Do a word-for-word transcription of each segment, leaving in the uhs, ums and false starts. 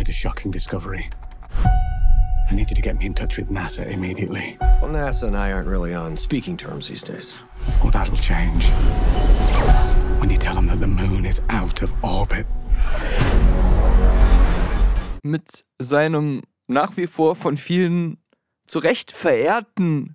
made a shocking discovery. I need you to get me in touch with NASA immediately. Well, NASA and I aren't really on speaking terms these days. Oh, that'll change. When you tell them that the moon is out of orbit. Mit seinem nach wie vor von vielen zu Recht verehrten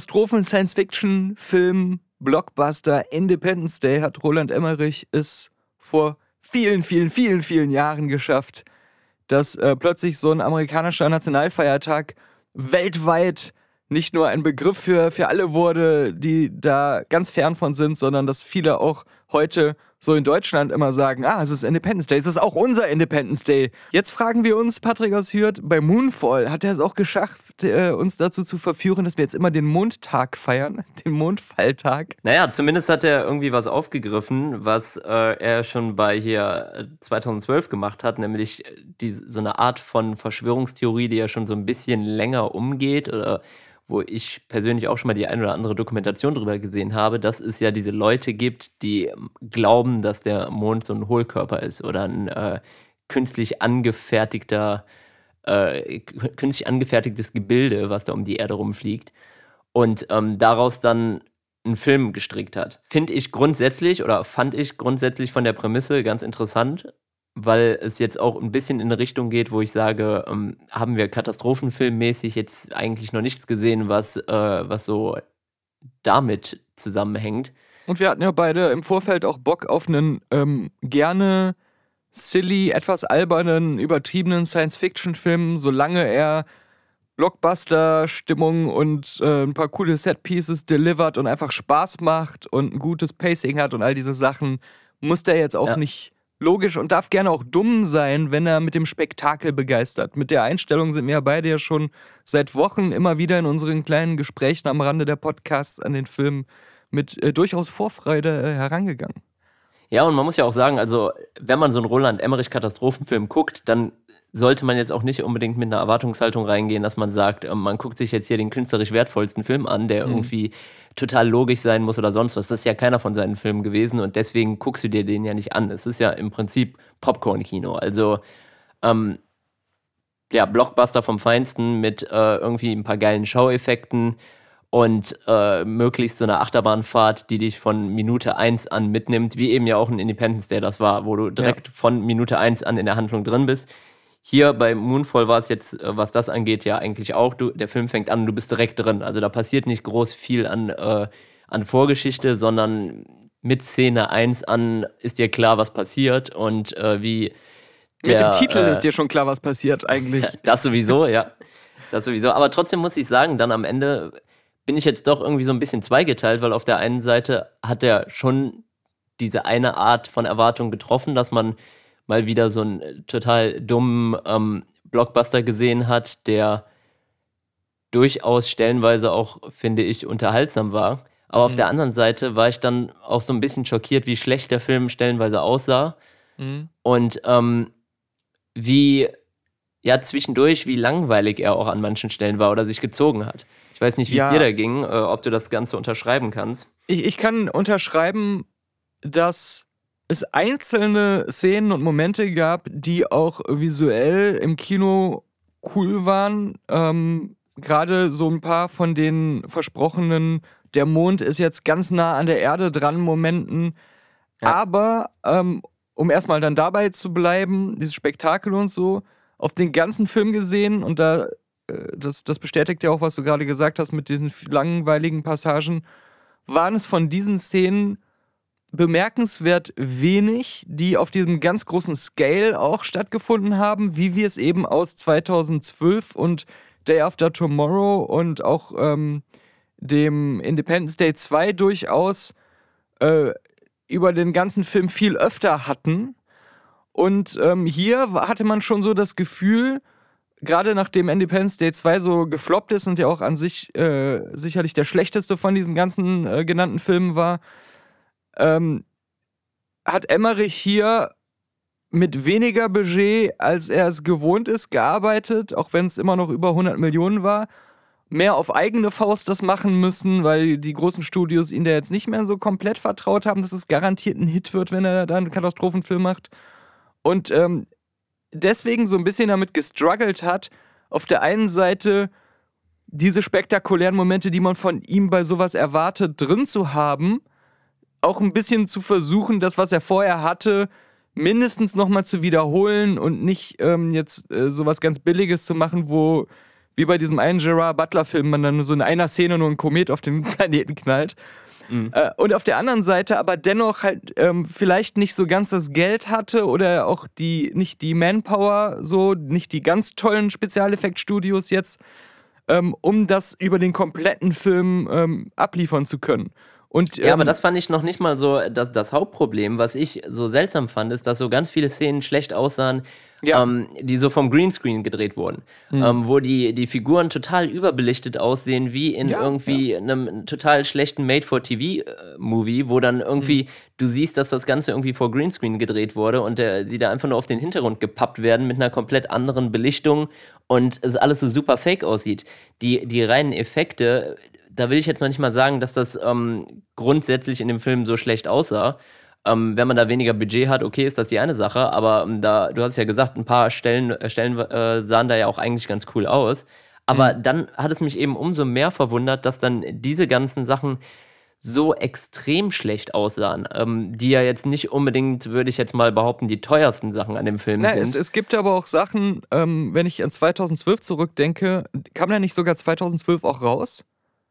Katastrophen-Science-Fiction-Film Blockbuster Independence Day hat Roland Emmerich es vor vielen, vielen, vielen, vielen Jahren geschafft, dass äh, plötzlich so ein amerikanischer Nationalfeiertag weltweit nicht nur ein Begriff für, für alle wurde, die da ganz fern von sind, sondern dass viele auch heute so in Deutschland immer sagen, ah, es ist Independence Day, es ist auch unser Independence Day. Jetzt fragen wir uns, Patrick aus Hürth, bei Moonfall hat er es auch geschafft, äh, uns dazu zu verführen, dass wir jetzt immer den Mondtag feiern, den Mondfalltag. Naja, zumindest hat er irgendwie was aufgegriffen, was äh, er schon bei hier zweitausendzwölf gemacht hat, nämlich die, so eine Art von Verschwörungstheorie, die ja schon so ein bisschen länger umgeht oder wo ich persönlich auch schon mal die ein oder andere Dokumentation drüber gesehen habe, dass es ja diese Leute gibt, die glauben, dass der Mond so ein Hohlkörper ist oder ein äh, künstlich angefertigter, äh, künstlich angefertigtes Gebilde, was da um die Erde rumfliegt und ähm, daraus dann einen Film gestrickt hat. Finde ich grundsätzlich oder fand ich grundsätzlich von der Prämisse ganz interessant, weil es jetzt auch ein bisschen in eine Richtung geht, wo ich sage, ähm, haben wir katastrophenfilmmäßig jetzt eigentlich noch nichts gesehen, was, äh, was so damit zusammenhängt. Und wir hatten ja beide im Vorfeld auch Bock auf einen ähm, gerne silly, etwas albernen, übertriebenen Science-Fiction-Film, solange er Blockbuster-Stimmung und äh, ein paar coole Set-Pieces delivert und einfach Spaß macht und ein gutes Pacing hat und all diese Sachen, muss der jetzt auch ja. nicht logisch und darf gerne auch dumm sein, wenn er mit dem Spektakel begeistert. Mit der Einstellung sind wir ja beide ja schon seit Wochen immer wieder in unseren kleinen Gesprächen am Rande der Podcasts an den Film mit äh, durchaus Vorfreude äh, herangegangen. Ja, und man muss ja auch sagen, also wenn man so einen Roland Emmerich-Katastrophenfilm guckt, dann sollte man jetzt auch nicht unbedingt mit einer Erwartungshaltung reingehen, dass man sagt, äh, man guckt sich jetzt hier den künstlerisch wertvollsten Film an, der mhm. irgendwie total logisch sein muss oder sonst was. Das ist ja keiner von seinen Filmen gewesen und deswegen guckst du dir den ja nicht an. Es ist ja im Prinzip Popcorn-Kino. Also ähm, ja, Blockbuster vom Feinsten mit äh, irgendwie ein paar geilen Schaueffekten und äh, möglichst so eine Achterbahnfahrt, die dich von Minute eins an mitnimmt, wie eben ja auch ein Independence Day das war, wo du direkt ja. von Minute eins an in der Handlung drin bist. Hier bei Moonfall war es jetzt, was das angeht, ja eigentlich auch. Du, der Film fängt an und du bist direkt drin. Also da passiert nicht groß viel an, äh, an Vorgeschichte, sondern mit Szene eins an ist dir klar, was passiert und äh, wie der, Mit dem Titel äh, ist dir schon klar, was passiert eigentlich. Das sowieso, ja. Das sowieso. Aber trotzdem muss ich sagen, dann am Ende bin ich jetzt doch irgendwie so ein bisschen zweigeteilt, weil auf der einen Seite hat er schon diese eine Art von Erwartung getroffen, dass man mal wieder so einen total dummen ähm, Blockbuster gesehen hat, der durchaus stellenweise auch, finde ich, unterhaltsam war. Aber auf mhm. der anderen Seite war ich dann auch so ein bisschen schockiert, wie schlecht der Film stellenweise aussah mhm. und ähm, wie, ja, zwischendurch, wie langweilig er auch an manchen Stellen war oder sich gezogen hat. Ich weiß nicht, wie ja. es dir da ging, äh, ob du das Ganze unterschreiben kannst. Ich, ich kann unterschreiben, dass es einzelne Szenen und Momente gab, die auch visuell im Kino cool waren. Ähm, gerade so ein paar von den versprochenen, der Mond ist jetzt ganz nah an der Erde dran Momenten. Ja. Aber ähm, um erstmal dann dabei zu bleiben, dieses Spektakel und so, auf den ganzen Film gesehen und da, äh, das, das bestätigt ja auch, was du gerade gesagt hast mit diesen langweiligen Passagen, waren es von diesen Szenen bemerkenswert wenig, die auf diesem ganz großen Scale auch stattgefunden haben, wie wir es eben aus zweitausendzwölf und Day After Tomorrow und auch ähm, dem Independence Day zwei durchaus äh, über den ganzen Film viel öfter hatten. Und ähm, hier hatte man schon so das Gefühl, gerade nachdem Independence Day zwei so gefloppt ist und ja auch an sich äh, sicherlich der schlechteste von diesen ganzen äh, genannten Filmen war, Ähm, hat Emmerich hier mit weniger Budget, als er es gewohnt ist, gearbeitet, auch wenn es immer noch über hundert Millionen war, mehr auf eigene Faust das machen müssen, weil die großen Studios ihn da jetzt nicht mehr so komplett vertraut haben, dass es garantiert ein Hit wird, wenn er da einen Katastrophenfilm macht. Und ähm, deswegen so ein bisschen damit gestruggelt hat, auf der einen Seite diese spektakulären Momente, die man von ihm bei sowas erwartet, drin zu haben, auch ein bisschen zu versuchen, das, was er vorher hatte, mindestens nochmal zu wiederholen und nicht ähm, jetzt äh, sowas ganz Billiges zu machen, wo, wie bei diesem einen Gerard Butler-Film, man dann nur so in einer Szene nur ein Komet auf den Planeten knallt. Mhm. Äh, und auf der anderen Seite aber dennoch halt ähm, vielleicht nicht so ganz das Geld hatte oder auch die, nicht die Manpower, so, nicht die ganz tollen Spezialeffektstudios jetzt, ähm, um das über den kompletten Film ähm, abliefern zu können. Und, ähm, ja, aber das fand ich noch nicht mal so das, das Hauptproblem. Was ich so seltsam fand, ist, dass so ganz viele Szenen schlecht aussahen, ja. ähm, die so vom Greenscreen gedreht wurden. Mhm. Ähm, wo die, die Figuren total überbelichtet aussehen, wie in ja, irgendwie ja. einem total schlechten Made-for-T V-Movie, wo dann irgendwie, mhm. du siehst, dass das Ganze irgendwie vor Greenscreen gedreht wurde und der, sie da einfach nur auf den Hintergrund gepappt werden mit einer komplett anderen Belichtung und es alles so super fake aussieht. Die, die reinen Effekte, da will ich jetzt noch nicht mal sagen, dass das ähm, grundsätzlich in dem Film so schlecht aussah. Ähm, wenn man da weniger Budget hat, okay, ist das die eine Sache, aber ähm, da, du hast ja gesagt, ein paar Stellen, äh, Stellen äh, sahen da ja auch eigentlich ganz cool aus. Aber mhm. dann hat es mich eben umso mehr verwundert, dass dann diese ganzen Sachen so extrem schlecht aussahen, ähm, die ja jetzt nicht unbedingt, würde ich jetzt mal behaupten, die teuersten Sachen an dem Film Na, sind. Es, es gibt aber auch Sachen, ähm, wenn ich an zweitausendzwölf zurückdenke, kam der nicht sogar zweitausendzwölf auch raus?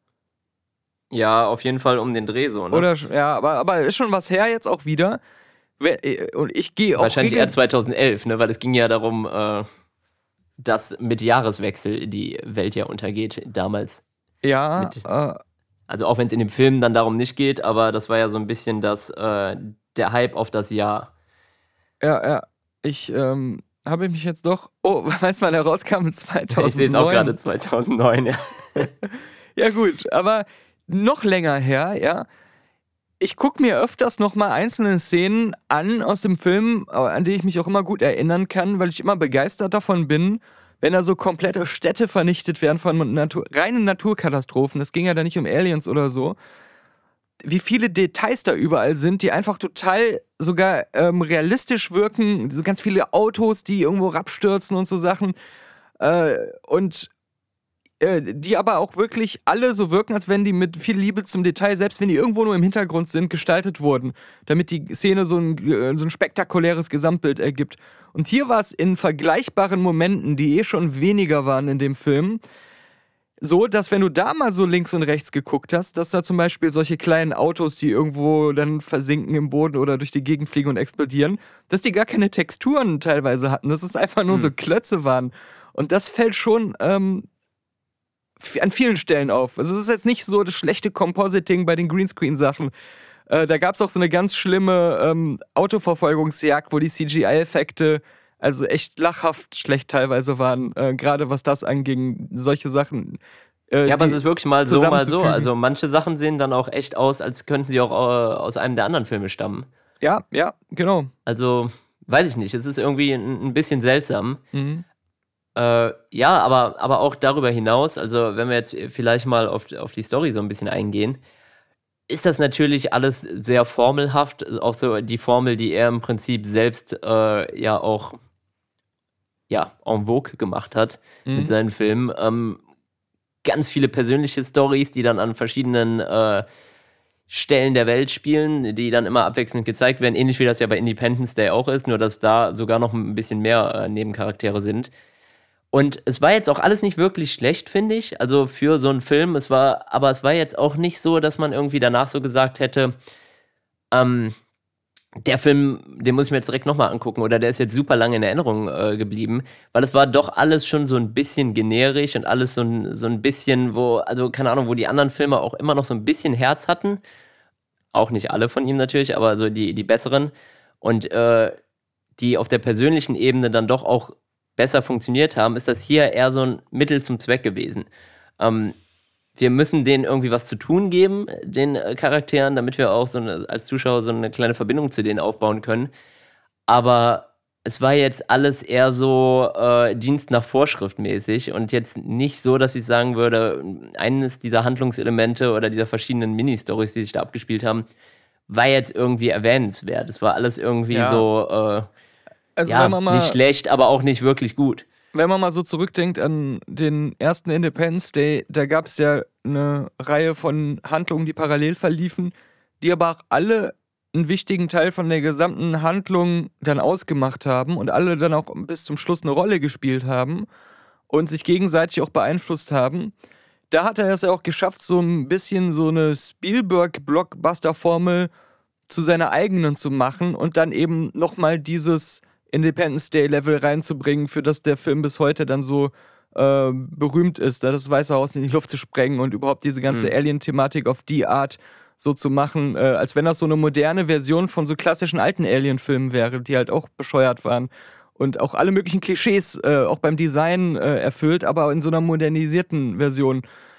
Ja, auf jeden Fall um den Dreh so, ne? Oder, ja, aber, aber ist schon was her jetzt auch wieder. Und ich gehe auch... Wahrscheinlich eher zweitausendelf, ne? Weil es ging ja darum, äh, dass mit Jahreswechsel die Welt ja untergeht damals. Ja, mit, äh, also auch wenn es in dem Film dann darum nicht geht, aber das war ja so ein bisschen das, äh, der Hype auf das Jahr. Ja, ja. Ich ähm, habe mich jetzt doch... Oh, weißt du, wann er rauskam? zweitausendneun. Ich sehe es auch gerade, zweitausendneun, ja. Ja gut, aber... noch länger her, ja. Ich gucke mir öfters nochmal einzelne Szenen an aus dem Film, an die ich mich auch immer gut erinnern kann, weil ich immer begeistert davon bin, wenn da so komplette Städte vernichtet werden von Natur- reinen Naturkatastrophen. Das ging ja da nicht um Aliens oder so. Wie viele Details da überall sind, die einfach total sogar ähm, realistisch wirken. So ganz viele Autos, die irgendwo abstürzen und so Sachen. Äh, und die aber auch wirklich alle so wirken, als wenn die mit viel Liebe zum Detail, selbst wenn die irgendwo nur im Hintergrund sind, gestaltet wurden, damit die Szene so ein, so ein spektakuläres Gesamtbild ergibt. Und hier war es in vergleichbaren Momenten, die eh schon weniger waren in dem Film, so, dass wenn du da mal so links und rechts geguckt hast, dass da zum Beispiel solche kleinen Autos, die irgendwo dann versinken im Boden oder durch die Gegend fliegen und explodieren, dass die gar keine Texturen teilweise hatten, dass es einfach nur mhm. so Klötze waren. Und das fällt schon... Ähm, an vielen Stellen auf. Also es ist jetzt nicht so das schlechte Compositing bei den Greenscreen-Sachen. Äh, da gab es auch so eine ganz schlimme ähm, Autoverfolgungsjagd, wo die C G I-Effekte also echt lachhaft schlecht teilweise waren, äh, gerade was das anging, solche Sachen. Äh, ja, aber es ist wirklich mal so, mal so. Also manche Sachen sehen dann auch echt aus, als könnten sie auch äh, aus einem der anderen Filme stammen. Ja, ja, genau. Also, weiß ich nicht, es ist irgendwie ein, ein bisschen seltsam. Mhm. Äh, ja, aber, aber auch darüber hinaus, also wenn wir jetzt vielleicht mal auf, auf die Story so ein bisschen eingehen, ist das natürlich alles sehr formelhaft, auch so die Formel, die er im Prinzip selbst äh, ja auch ja, en vogue gemacht hat mhm. mit seinen Filmen. Ähm, ganz viele persönliche Storys, die dann an verschiedenen äh, Stellen der Welt spielen, die dann immer abwechselnd gezeigt werden, ähnlich wie das ja bei Independence Day auch ist, nur dass da sogar noch ein bisschen mehr äh, Nebencharaktere sind. Und es war jetzt auch alles nicht wirklich schlecht, finde ich, also für so einen Film. Es war, aber es war jetzt auch nicht so, dass man irgendwie danach so gesagt hätte, ähm, der Film, den muss ich mir jetzt direkt nochmal angucken oder der ist jetzt super lange in Erinnerung äh, geblieben, weil es war doch alles schon so ein bisschen generisch und alles so ein, so ein bisschen, wo, also keine Ahnung, wo die anderen Filme auch immer noch so ein bisschen Herz hatten. Auch nicht alle von ihm natürlich, aber so die, die besseren. Und äh, die auf der persönlichen Ebene dann doch auch besser funktioniert haben, ist das hier eher so ein Mittel zum Zweck gewesen. Ähm, wir müssen denen irgendwie was zu tun geben, den äh, Charakteren, damit wir auch so eine, als Zuschauer so eine kleine Verbindung zu denen aufbauen können. Aber es war jetzt alles eher so äh, Dienst nach Vorschrift mäßig und jetzt nicht so, dass ich sagen würde, eines dieser Handlungselemente oder dieser verschiedenen Mini-Storys, die sich da abgespielt haben, war jetzt irgendwie erwähnenswert. Es war alles irgendwie ja. so... Äh, Also ja, wenn man mal, nicht schlecht, aber auch nicht wirklich gut. Wenn man mal so zurückdenkt an den ersten Independence Day, da gab es ja eine Reihe von Handlungen, die parallel verliefen, die aber auch alle einen wichtigen Teil von der gesamten Handlung dann ausgemacht haben und alle dann auch bis zum Schluss eine Rolle gespielt haben und sich gegenseitig auch beeinflusst haben. Da hat er es ja auch geschafft, so ein bisschen so eine Spielberg-Blockbuster-Formel zu seiner eigenen zu machen und dann eben nochmal dieses Independence Day-Level reinzubringen, für das der Film bis heute dann so äh, berühmt ist, da das Weiße Haus in die Luft zu sprengen und überhaupt diese ganze mhm. Alien-Thematik auf die Art so zu machen, äh, als wenn das so eine moderne Version von so klassischen alten Alien-Filmen wäre, die halt auch bescheuert waren und auch alle möglichen Klischees äh, auch beim Design äh, erfüllt, aber in so einer modernisierten Version.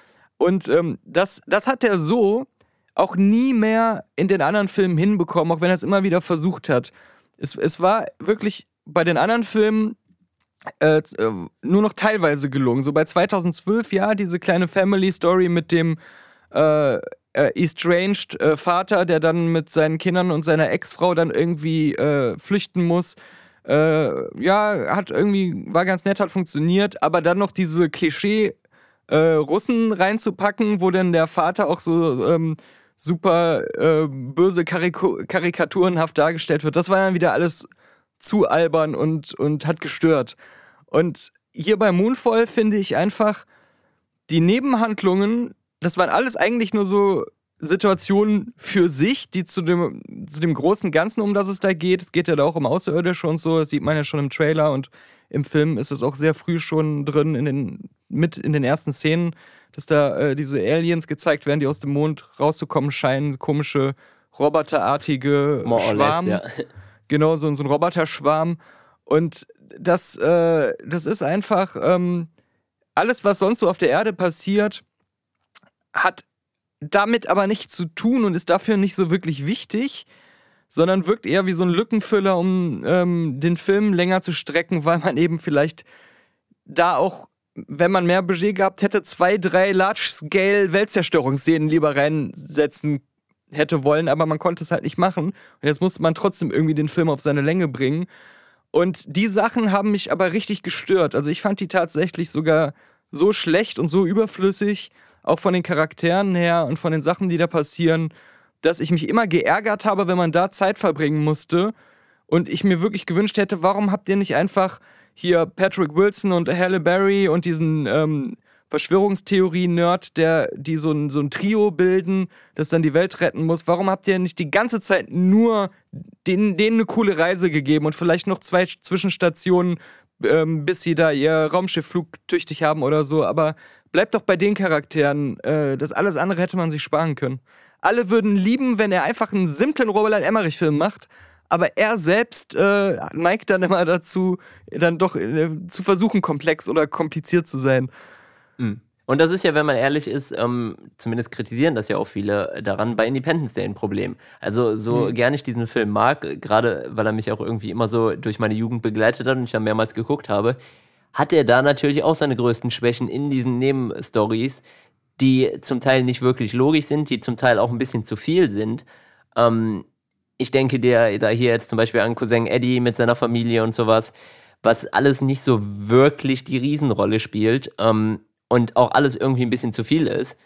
Und ähm, das, das hat er so auch nie mehr in den anderen Filmen hinbekommen, auch wenn er es immer wieder versucht hat. Es, es war wirklich bei den anderen Filmen äh, nur noch teilweise gelungen. So bei zweitausendzwölf, ja, diese kleine Family-Story mit dem äh, äh, estranged äh, Vater, der dann mit seinen Kindern und seiner Ex-Frau dann irgendwie äh, flüchten muss. Äh, ja, hat irgendwie, war ganz nett, hat funktioniert, aber dann noch diese Klischee äh, Russen reinzupacken, wo dann der Vater auch so ähm, super äh, böse Karik- karikaturenhaft dargestellt wird. Das war dann wieder alles zu albern und, und hat gestört. Und hier bei Moonfall finde ich einfach, die Nebenhandlungen, das waren alles eigentlich nur so Situationen für sich, die zu dem, zu dem großen Ganzen, um das es da geht, es geht ja da auch um Außerirdische und so, das sieht man ja schon im Trailer und im Film ist es auch sehr früh schon drin, in den, mit in den ersten Szenen, dass da äh, diese Aliens gezeigt werden, die aus dem Mond rauszukommen scheinen, komische roboterartige More Schwarm. or less, ja. Genau, so, so ein Roboterschwarm. Und das, äh, das ist einfach ähm, alles, was sonst so auf der Erde passiert, hat damit aber nichts zu tun und ist dafür nicht so wirklich wichtig, sondern wirkt eher wie so ein Lückenfüller, um ähm, den Film länger zu strecken, weil man eben vielleicht da auch, wenn man mehr Budget gehabt hätte, zwei, drei Large-Scale-Weltzerstörungsszenen lieber reinsetzen hätte wollen, aber man konnte es halt nicht machen. Und jetzt musste man trotzdem irgendwie den Film auf seine Länge bringen. Und die Sachen haben mich aber richtig gestört. Also ich fand die tatsächlich sogar so schlecht und so überflüssig, auch von den Charakteren her und von den Sachen, die da passieren, dass ich mich immer geärgert habe, wenn man da Zeit verbringen musste. Und ich mir wirklich gewünscht hätte, warum habt ihr nicht einfach hier Patrick Wilson und Halle Berry und diesen ähm, Verschwörungstheorie-Nerd, der, die so ein, so ein Trio bilden, das dann die Welt retten muss. Warum habt ihr nicht die ganze Zeit nur denen, denen eine coole Reise gegeben und vielleicht noch zwei Zwischenstationen, ähm, bis sie da ihr Raumschiff flugtüchtig haben oder so. Aber bleibt doch bei den Charakteren. Äh, das alles andere hätte man sich sparen können. Alle würden lieben, wenn er einfach einen simplen Roland Emmerich-Film macht, aber er selbst äh, neigt dann immer dazu, dann doch äh, zu versuchen, komplex oder kompliziert zu sein. Und das ist ja, wenn man ehrlich ist, ähm, zumindest kritisieren das ja auch viele daran, bei Independence Day ein Problem. Also so mhm. gern ich diesen Film mag, gerade weil er mich auch irgendwie immer so durch meine Jugend begleitet hat und ich dann mehrmals geguckt habe, hat er da natürlich auch seine größten Schwächen in diesen Nebenstories, die zum Teil nicht wirklich logisch sind, die zum Teil auch ein bisschen zu viel sind. Ähm, ich denke dir da hier jetzt zum Beispiel an Cousin Eddie mit seiner Familie und sowas, was alles nicht so wirklich die Riesenrolle spielt ähm, und auch alles irgendwie ein bisschen zu viel ist.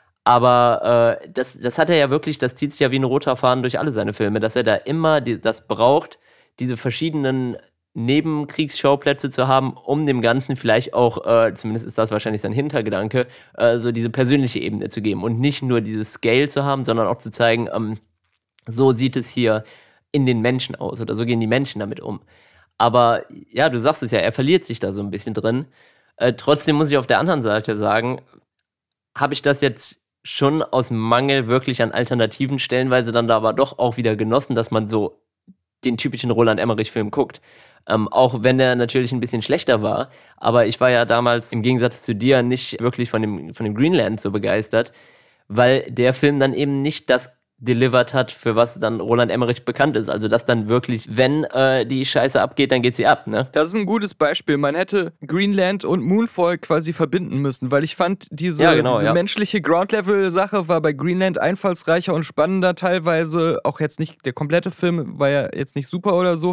Aber äh, das, das hat er ja wirklich, das zieht sich ja wie ein roter Faden durch alle seine Filme, dass er da immer die, das braucht, diese verschiedenen Nebenkriegsschauplätze zu haben, um dem Ganzen vielleicht auch, äh, zumindest ist das wahrscheinlich sein Hintergedanke, äh, so diese persönliche Ebene zu geben und nicht nur dieses Scale zu haben, sondern auch zu zeigen, ähm, so sieht es hier in den Menschen aus oder so gehen die Menschen damit um. Aber ja, du sagst es ja, er verliert sich da so ein bisschen drin. Äh, trotzdem muss ich auf der anderen Seite sagen, habe ich das jetzt schon aus Mangel wirklich an Alternativen stellenweise dann da aber doch auch wieder genossen, dass man so den typischen Roland Emmerich-Film guckt. Ähm, auch wenn der natürlich ein bisschen schlechter war. Aber ich war ja damals im Gegensatz zu dir nicht wirklich von dem, von dem Greenland so begeistert, weil der Film dann eben nicht das delivered hat, für was dann Roland Emmerich bekannt ist. Also dass dann wirklich, wenn äh, die Scheiße abgeht, dann geht sie ab, ne? Das ist ein gutes Beispiel. Man hätte Greenland und Moonfall quasi verbinden müssen, weil ich fand, diese, ja, genau, diese ja. menschliche Ground-Level-Sache war bei Greenland einfallsreicher und spannender teilweise. Auch jetzt nicht, der komplette Film war ja jetzt nicht super oder so,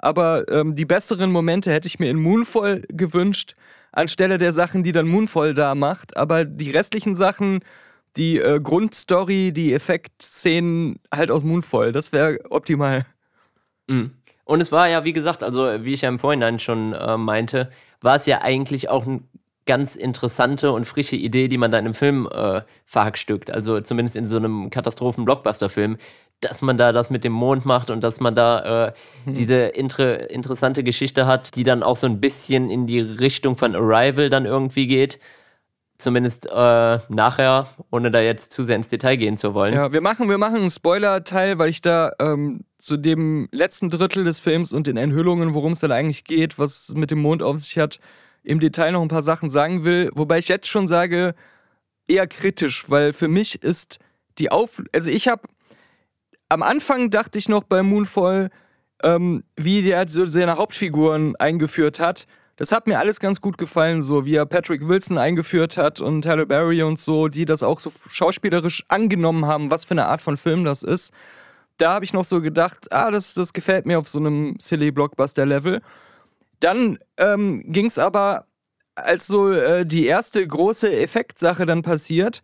aber ähm, die besseren Momente hätte ich mir in Moonfall gewünscht, anstelle der Sachen, die dann Moonfall da macht. Aber die restlichen Sachen, die äh, Grundstory, die Effektszenen halt aus Moonfall, das wäre optimal. Mhm. Und es war ja, wie gesagt, also wie ich ja im Vorhinein schon äh, meinte, war es ja eigentlich auch eine ganz interessante und frische Idee, die man da in einem Film äh, verhackstückt. Also zumindest in so einem Katastrophen-Blockbuster-Film, dass man da das mit dem Mond macht und dass man da äh, hm. diese inter- interessante Geschichte hat, die dann auch so ein bisschen in die Richtung von Arrival dann irgendwie geht. Zumindest äh, nachher, ohne da jetzt zu sehr ins Detail gehen zu wollen. Ja, wir machen, wir machen einen Spoiler-Teil, weil ich da ähm, zu dem letzten Drittel des Films und den Enthüllungen, worum es dann eigentlich geht, was es mit dem Mond auf sich hat, im Detail noch ein paar Sachen sagen will. Wobei ich jetzt schon sage, eher kritisch, weil für mich ist die Auf... Also ich habe... Am Anfang dachte ich noch bei Moonfall, ähm, wie der so seine Hauptfiguren eingeführt hat. Das hat mir alles ganz gut gefallen, so wie er Patrick Wilson eingeführt hat und Halle Berry und so, die das auch so schauspielerisch angenommen haben, was für eine Art von Film das ist. Da habe ich noch so gedacht, ah, das, das gefällt mir auf so einem silly Blockbuster-Level. Dann ähm, ging es aber, als so äh, die erste große Effektsache dann passiert,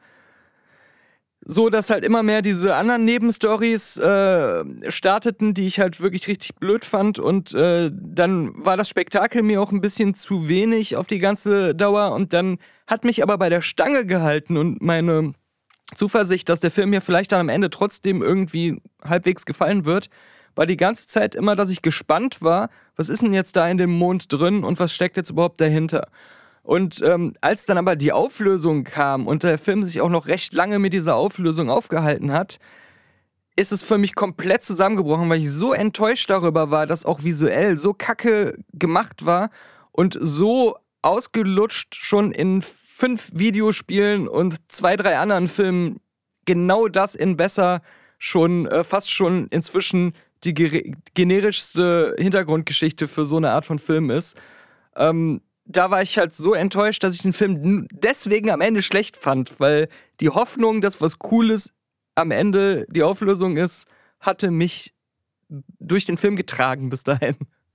so, dass halt immer mehr diese anderen Nebenstories äh, starteten, die ich halt wirklich richtig blöd fand. Und äh, dann war das Spektakel mir auch ein bisschen zu wenig auf die ganze Dauer. Und dann hat mich aber bei der Stange gehalten und meine Zuversicht, dass der Film mir vielleicht dann am Ende trotzdem irgendwie halbwegs gefallen wird, war die ganze Zeit immer, dass ich gespannt war, was ist denn jetzt da in dem Mond drin und was steckt jetzt überhaupt dahinter? Und ähm, als dann aber die Auflösung kam und der Film sich auch noch recht lange mit dieser Auflösung aufgehalten hat, ist es für mich komplett zusammengebrochen, weil ich so enttäuscht darüber war, dass auch visuell so kacke gemacht war und so ausgelutscht schon in fünf Videospielen und zwei, drei anderen Filmen genau das in besser schon äh, fast schon inzwischen die ge- generischste Hintergrundgeschichte für so eine Art von Film ist. Ähm, Da war ich halt so enttäuscht, dass ich den Film deswegen am Ende schlecht fand, weil die Hoffnung, dass was Cooles am Ende die Auflösung ist, hatte mich durch den Film getragen bis dahin.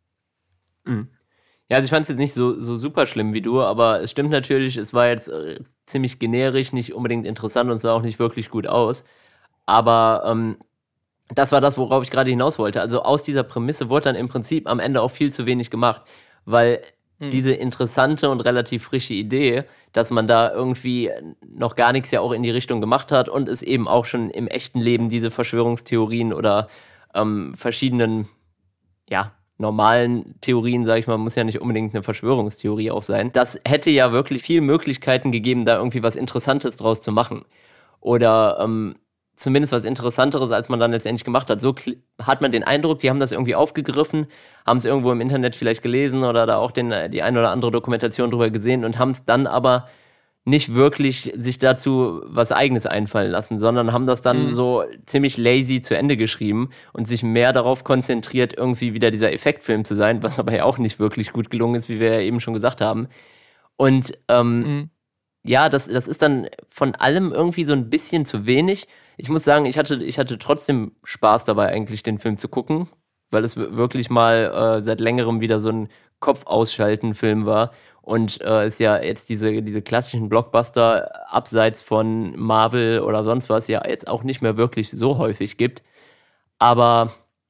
Mhm. Ja, also ich fand es jetzt nicht so, so super schlimm wie du, aber es stimmt natürlich, es war jetzt äh, ziemlich generisch, nicht unbedingt interessant und sah auch nicht wirklich gut aus. Aber ähm, das war das, worauf ich gerade hinaus wollte. Also aus dieser Prämisse wurde dann im Prinzip am Ende auch viel zu wenig gemacht, weil diese interessante und relativ frische Idee, dass man da irgendwie noch gar nichts ja auch in die Richtung gemacht hat und es eben auch schon im echten Leben diese Verschwörungstheorien oder ähm, verschiedenen, ja, normalen Theorien, sag ich mal, muss ja nicht unbedingt eine Verschwörungstheorie auch sein. Das hätte ja wirklich viele Möglichkeiten gegeben, da irgendwie was Interessantes draus zu machen. Oder ähm, zumindest was Interessanteres, als man dann letztendlich gemacht hat. So kl- hat man den Eindruck, die haben das irgendwie aufgegriffen, haben es irgendwo im Internet vielleicht gelesen oder da auch den, die eine oder andere Dokumentation drüber gesehen und haben es dann aber nicht wirklich sich dazu was Eigenes einfallen lassen, sondern haben das dann mhm. so ziemlich lazy zu Ende geschrieben und sich mehr darauf konzentriert, irgendwie wieder dieser Effektfilm zu sein, was aber ja auch nicht wirklich gut gelungen ist, wie wir ja eben schon gesagt haben. Und ähm, mhm. ja, das, das ist dann von allem irgendwie so ein bisschen zu wenig. Ich muss sagen, ich hatte, ich hatte trotzdem Spaß dabei, eigentlich den Film zu gucken, weil es wirklich mal äh, seit längerem wieder so ein Kopf-Ausschalten-Film war und äh, es ja jetzt diese, diese klassischen Blockbuster abseits von Marvel oder sonst was ja jetzt auch nicht mehr wirklich so häufig gibt. Aber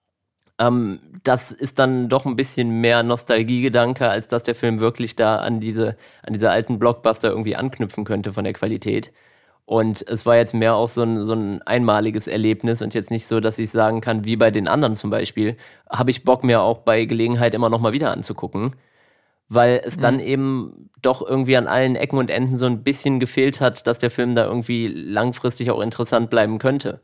ähm, das ist dann doch ein bisschen mehr Nostalgiegedanke, als dass der Film wirklich da an diese, an diese alten Blockbuster irgendwie anknüpfen könnte von der Qualität. Und es war jetzt mehr auch so ein, so ein einmaliges Erlebnis und jetzt nicht so, dass ich sagen kann, wie bei den anderen zum Beispiel, habe ich Bock, mir auch bei Gelegenheit immer noch mal wieder anzugucken, weil es mhm. dann eben doch irgendwie an allen Ecken und Enden so ein bisschen gefehlt hat, dass der Film da irgendwie langfristig auch interessant bleiben könnte.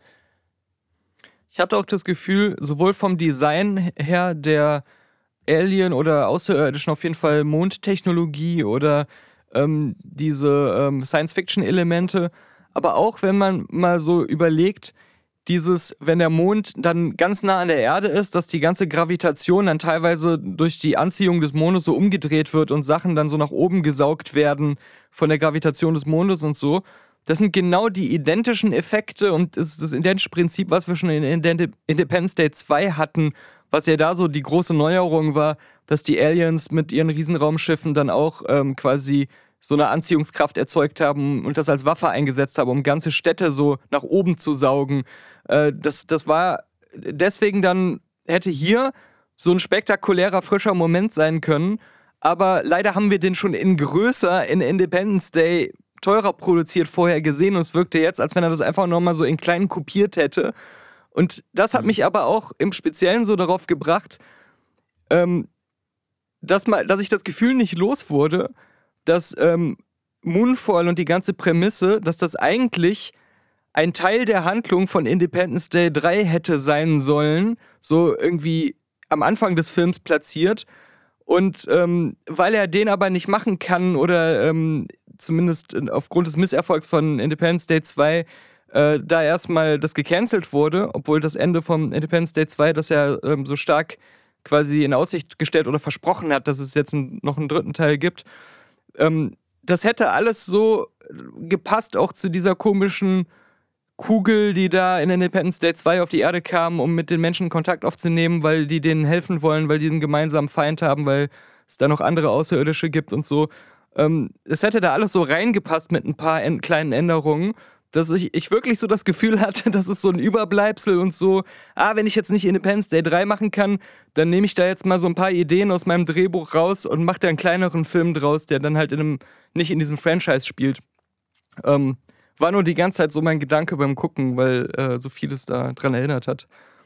Ich hatte auch das Gefühl, sowohl vom Design her der Alien- oder Außerirdischen, auf jeden Fall Mondtechnologie oder ähm, diese ähm, Science-Fiction-Elemente, aber auch wenn man mal so überlegt, dieses, wenn der Mond dann ganz nah an der Erde ist, dass die ganze Gravitation dann teilweise durch die Anziehung des Mondes so umgedreht wird und Sachen dann so nach oben gesaugt werden von der Gravitation des Mondes und so. das sind genau die identischen Effekte und das, das identische Prinzip, was wir schon in Independence Day zwei hatten, was ja da so die große Neuerung war, dass die Aliens mit ihren Riesenraumschiffen dann auch ähm, quasi so eine Anziehungskraft erzeugt haben und das als Waffe eingesetzt haben, um ganze Städte so nach oben zu saugen. Äh, das, das war deswegen dann, hätte hier so ein spektakulärer, frischer Moment sein können, aber leider haben wir den schon in größer in Independence Day teurer produziert vorher gesehen und es wirkte jetzt, als wenn er das einfach nochmal so in klein kopiert hätte. Und das hat mich aber auch im Speziellen so darauf gebracht, ähm, dass, mal, dass ich das Gefühl nicht los wurde, dass ähm, Moonfall und die ganze Prämisse, dass das eigentlich ein Teil der Handlung von Independence Day drei hätte sein sollen, so irgendwie am Anfang des Films platziert. Und ähm, weil er den aber nicht machen kann oder ähm, zumindest aufgrund des Misserfolgs von Independence Day zwei äh, da erstmal das gecancelt wurde, obwohl das Ende von Independence Day zwei das ja ähm, so stark quasi in Aussicht gestellt oder versprochen hat, dass es jetzt ein, noch einen dritten Teil gibt. Ähm, das hätte alles so gepasst, auch zu dieser komischen Kugel, die da in Independence Day zwei auf die Erde kam, um mit den Menschen Kontakt aufzunehmen, weil die denen helfen wollen, weil die einen gemeinsamen Feind haben, weil es da noch andere Außerirdische gibt und so. Ähm, es hätte da alles so reingepasst mit ein paar en- kleinen Änderungen, dass ich, ich wirklich so das Gefühl hatte, dass es so ein Überbleibsel und so, ah, wenn ich jetzt nicht Independence Day drei machen kann, dann nehme ich da jetzt mal so ein paar Ideen aus meinem Drehbuch raus und mache da einen kleineren Film draus, der dann halt in einem, nicht in diesem Franchise spielt. Ähm, war nur die ganze Zeit so mein Gedanke beim Gucken, weil äh, so vieles da dran erinnert hat.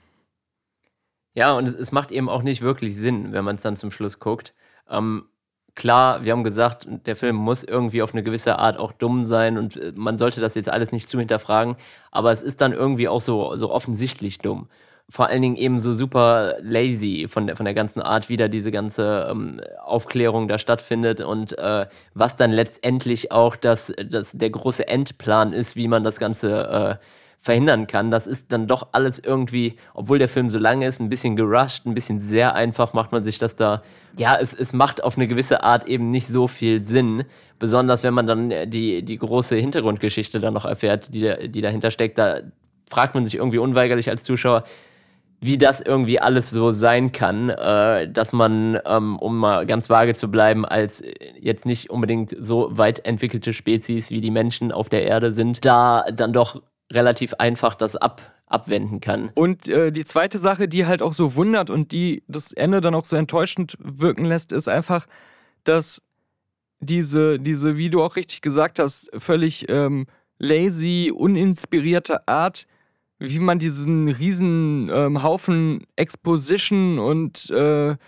Ja, und es, es macht eben auch nicht wirklich Sinn, wenn man es dann zum Schluss guckt. Ähm, klar, wir haben gesagt, der Film muss irgendwie auf eine gewisse Art auch dumm sein und äh, man sollte das jetzt alles nicht zu hinterfragen, aber es ist dann irgendwie auch so, so offensichtlich dumm. Vor allen Dingen eben so super lazy von der, von der ganzen Art, wie da diese ganze ähm, Aufklärung da stattfindet und äh, was dann letztendlich auch das, das, der große Endplan ist, wie man das Ganze äh, verhindern kann. Das ist dann doch alles irgendwie, obwohl der Film so lang ist, ein bisschen gerusht, ein bisschen sehr einfach macht man sich das da. Ja, es, es macht auf eine gewisse Art eben nicht so viel Sinn, besonders wenn man dann die, die große Hintergrundgeschichte dann noch erfährt, die, da, die dahinter steckt. Da fragt man sich irgendwie unweigerlich als Zuschauer, wie das irgendwie alles so sein kann, äh, dass man, ähm, um mal ganz vage zu bleiben, als jetzt nicht unbedingt so weit entwickelte Spezies wie die Menschen auf der Erde sind, da dann doch relativ einfach das ab, abwenden kann. Und äh, die zweite Sache, die halt auch so wundert und die das Ende dann auch so enttäuschend wirken lässt, ist einfach, dass diese, diese, wie du auch richtig gesagt hast, völlig ähm, lazy, uninspirierte Art, wie man diesen riesen ähm, Haufen Exposition und äh,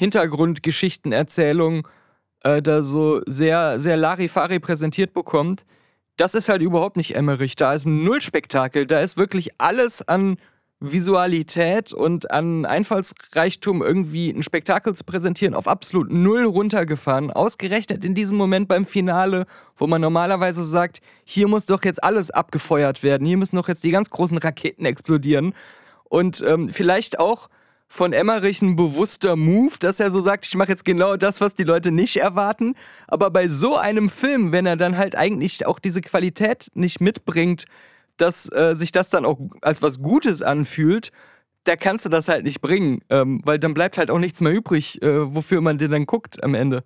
Hintergrundgeschichtenerzählung äh, da so sehr, sehr Larifari präsentiert bekommt, das ist halt überhaupt nicht Emmerich. Da ist ein Nullspektakel, da ist wirklich alles an Visualität und an Einfallsreichtum irgendwie ein Spektakel zu präsentieren, auf absolut null runtergefahren. Ausgerechnet in diesem Moment beim Finale, wo man normalerweise sagt, hier muss doch jetzt alles abgefeuert werden, hier müssen doch jetzt die ganz großen Raketen explodieren. Und ähm, vielleicht auch von Emmerich ein bewusster Move, dass er so sagt, ich mache jetzt genau das, was die Leute nicht erwarten. Aber bei so einem Film, wenn er dann halt eigentlich auch diese Qualität nicht mitbringt, dass äh, sich das dann auch als was Gutes anfühlt, da kannst du das halt nicht bringen, ähm, weil dann bleibt halt auch nichts mehr übrig, äh, wofür man den dann guckt am Ende.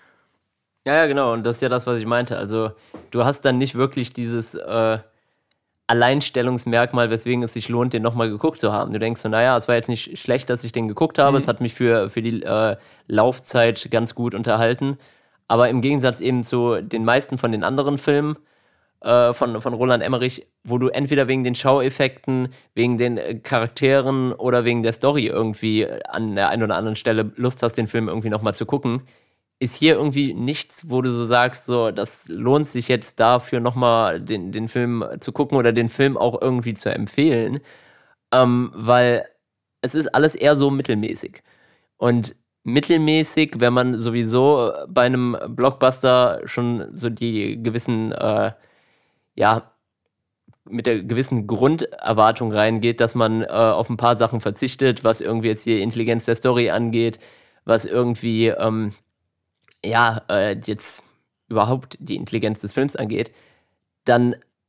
Ja, ja, genau, und das ist ja das, was ich meinte. Also du hast dann nicht wirklich dieses äh, Alleinstellungsmerkmal, weswegen es sich lohnt, den nochmal geguckt zu haben. Du denkst so, naja, es war jetzt nicht schlecht, dass ich den geguckt habe, mhm. es hat mich für, für die äh, Laufzeit ganz gut unterhalten, aber im Gegensatz eben zu den meisten von den anderen Filmen, Von, von Roland Emmerich, wo du entweder wegen den Schaueffekten, wegen den Charakteren oder wegen der Story irgendwie an der einen oder anderen Stelle Lust hast, den Film irgendwie nochmal zu gucken, ist hier irgendwie nichts, wo du so sagst, so, das lohnt sich jetzt dafür nochmal den, den Film zu gucken oder den Film auch irgendwie zu empfehlen, ähm, weil es ist alles eher so mittelmäßig. Und mittelmäßig, wenn man sowieso bei einem Blockbuster schon so die gewissen äh, ja, mit der gewissen Grunderwartung reingeht, dass man äh, auf ein paar Sachen verzichtet, was irgendwie jetzt die Intelligenz der Story angeht, was irgendwie, ähm, ja, äh, jetzt überhaupt die Intelligenz des Films angeht, dann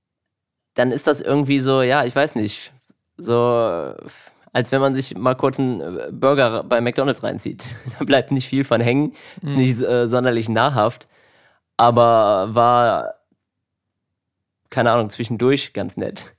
dann ist das irgendwie so, ja, ich weiß nicht, so als wenn man sich mal kurz einen Burger bei McDonald's reinzieht. Da bleibt nicht viel von hängen, ist Mhm. nicht äh, sonderlich nahrhaft, aber war, keine Ahnung, zwischendurch ganz nett.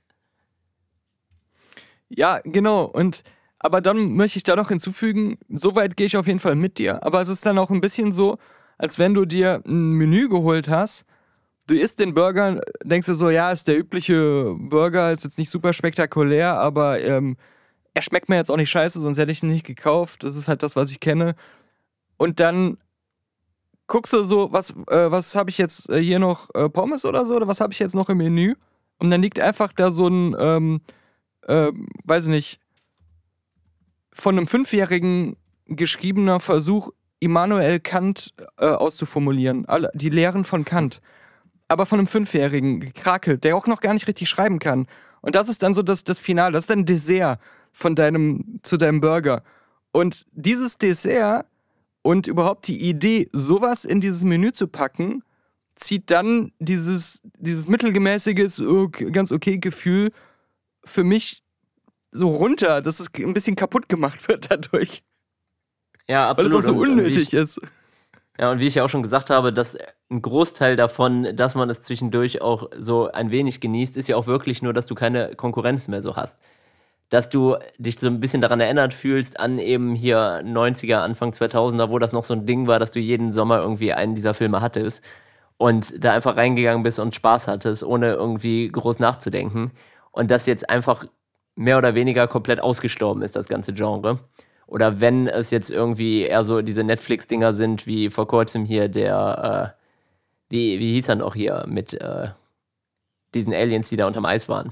Ja, genau. Und aber dann möchte ich da noch hinzufügen, soweit gehe ich auf jeden Fall mit dir. Aber es ist dann auch ein bisschen so, als wenn du dir ein Menü geholt hast, du isst den Burger, denkst du so, ja, ist der übliche Burger, ist jetzt nicht super spektakulär, aber ähm, er schmeckt mir jetzt auch nicht scheiße, sonst hätte ich ihn nicht gekauft. Das ist halt das, was ich kenne. Und dann guckst du so, was, äh, was habe ich jetzt äh, hier noch, äh, Pommes oder so, oder was habe ich jetzt noch im Menü? Und dann liegt einfach da so ein, ähm, äh, weiß ich nicht, von einem Fünfjährigen geschriebener Versuch, Immanuel Kant äh, auszuformulieren. Alle, die Lehren von Kant. Aber von einem Fünfjährigen gekrakelt, der auch noch gar nicht richtig schreiben kann. Und das ist dann so das, das Finale, das ist dann Dessert von deinem, zu deinem Burger. Und dieses Dessert und überhaupt die Idee, sowas in dieses Menü zu packen, zieht dann dieses, dieses mittelgemäßiges, oh, ganz okay Gefühl für mich so runter, dass es ein bisschen kaputt gemacht wird dadurch. Ja, Weil es absolut. auch so Und- und wie unnötig ich, ist. Ja, und wie ich ja auch schon gesagt habe, dass ein Großteil davon, dass man es zwischendurch auch so ein wenig genießt, ist ja auch wirklich nur, dass du keine Konkurrenz mehr so hast. Dass du dich so ein bisschen daran erinnert fühlst, an eben hier neunziger, Anfang zweitausender, wo das noch so ein Ding war, dass du jeden Sommer irgendwie einen dieser Filme hattest und da einfach reingegangen bist und Spaß hattest, ohne irgendwie groß nachzudenken. Und das jetzt einfach mehr oder weniger komplett ausgestorben ist, das ganze Genre. Oder wenn es jetzt irgendwie eher so diese Netflix-Dinger sind, wie vor kurzem hier der, äh, wie, wie hieß er noch hier, mit äh, diesen Aliens, die da unterm Eis waren.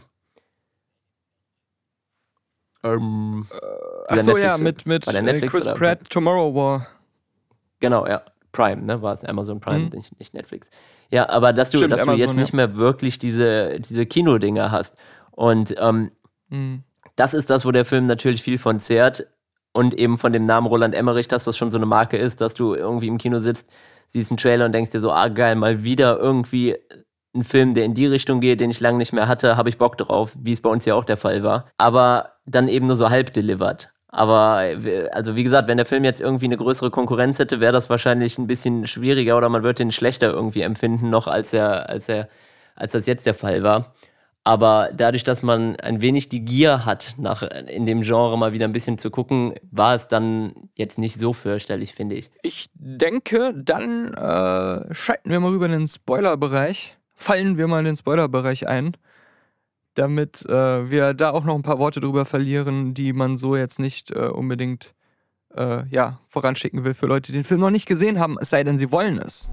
Ähm, dieser Achso, ja, Netflix-Film. mit, mit War der äh, Netflix Chris oder- Pratt, Tomorrow War. Genau, ja. Prime, ne? War es Amazon Prime, Mhm. nicht, nicht Netflix. Ja, aber dass du, Stimmt, dass du Amazon, jetzt ja. nicht mehr wirklich diese, diese Kinodinger hast. Und ähm, Mhm. das ist das, wo der Film natürlich viel von zehrt. Und eben von dem Namen Roland Emmerich, dass das schon so eine Marke ist, dass du irgendwie im Kino sitzt, siehst einen Trailer und denkst dir so, ah geil, mal wieder irgendwie ein Film, der in die Richtung geht, den ich lange nicht mehr hatte, habe ich Bock drauf, wie es bei uns ja auch der Fall war. Aber dann eben nur so halb delivered. Aber, äh, also wie gesagt, wenn der Film jetzt irgendwie eine größere Konkurrenz hätte, wäre das wahrscheinlich ein bisschen schwieriger oder man würde den schlechter irgendwie empfinden, noch als er, als er, als das jetzt der Fall war. Aber dadurch, dass man ein wenig die Gier hat, nach in dem Genre mal wieder ein bisschen zu gucken, war es dann jetzt nicht so fürchterlich, finde ich. Ich denke, dann äh, schalten wir mal rüber in den Spoilerbereich. Fallen wir mal in den Spoilerbereich ein, damit äh, wir da auch noch ein paar Worte drüber verlieren, die man so jetzt nicht äh, unbedingt äh, ja, voranschicken will für Leute, die den Film noch nicht gesehen haben, es sei denn, sie wollen es.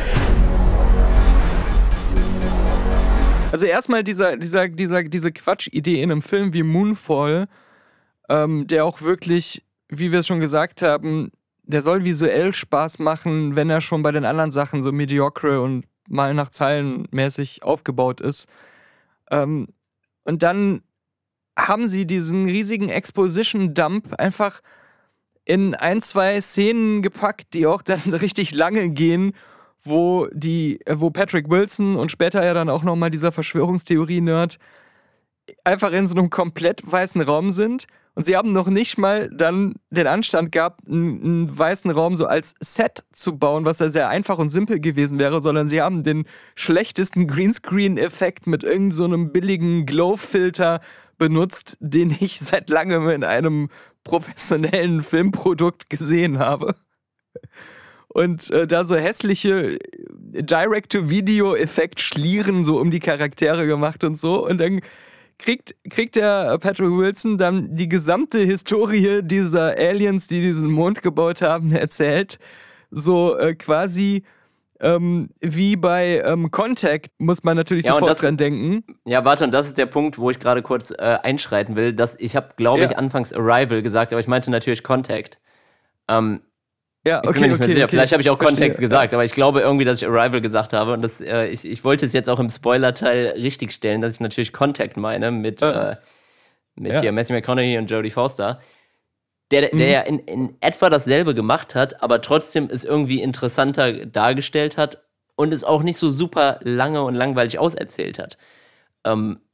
Also erstmal dieser, dieser, dieser, diese Quatschidee in einem Film wie Moonfall, ähm, der auch wirklich, wie wir es schon gesagt haben, der soll visuell Spaß machen, wenn er schon bei den anderen Sachen so mediocre und mal nach Zeilen mäßig aufgebaut ist. Ähm, und dann haben sie diesen riesigen Exposition-Dump einfach in ein, zwei Szenen gepackt, die auch dann richtig lange gehen, wo die, wo Patrick Wilson und später ja dann auch nochmal dieser Verschwörungstheorie-Nerd einfach in so einem komplett weißen Raum sind. Und sie haben noch nicht mal dann den Anstand gehabt, einen, einen weißen Raum so als Set zu bauen, was ja sehr einfach und simpel gewesen wäre, sondern sie haben den schlechtesten Greenscreen-Effekt mit irgend so einem billigen Glow-Filter benutzt, den ich seit langem in einem professionellen Filmprodukt gesehen habe. Und äh, da so hässliche Direct-to-Video-Effekt-Schlieren so um die Charaktere gemacht und so. Und dann kriegt, kriegt der Patrick Wilson dann die gesamte Historie dieser Aliens, die diesen Mond gebaut haben, erzählt. So äh, quasi ähm, wie bei ähm, Contact, muss man natürlich Ja, und sofort das- dran denken. Ja, warte, und das ist der Punkt, wo ich gerade kurz äh, einschreiten will. Dass ich habe, glaube ich, Ja. anfangs Arrival gesagt, aber ich meinte natürlich Contact. Ähm, Ja, Ich okay, bin mir nicht okay, mehr sicher. okay. Vielleicht habe ich auch Verstehe. Contact gesagt, aber ich glaube irgendwie, dass ich Arrival gesagt habe. Und das, äh, ich, ich wollte es jetzt auch im Spoiler-Teil richtigstellen, dass ich natürlich Contact meine mit, Äh. äh, mit Ja. hier Matthew McConaughey und Jodie Foster. Der, der Mhm. ja in, in etwa dasselbe gemacht hat, aber trotzdem es irgendwie interessanter dargestellt hat und es auch nicht so super lange und langweilig auserzählt hat. Ähm,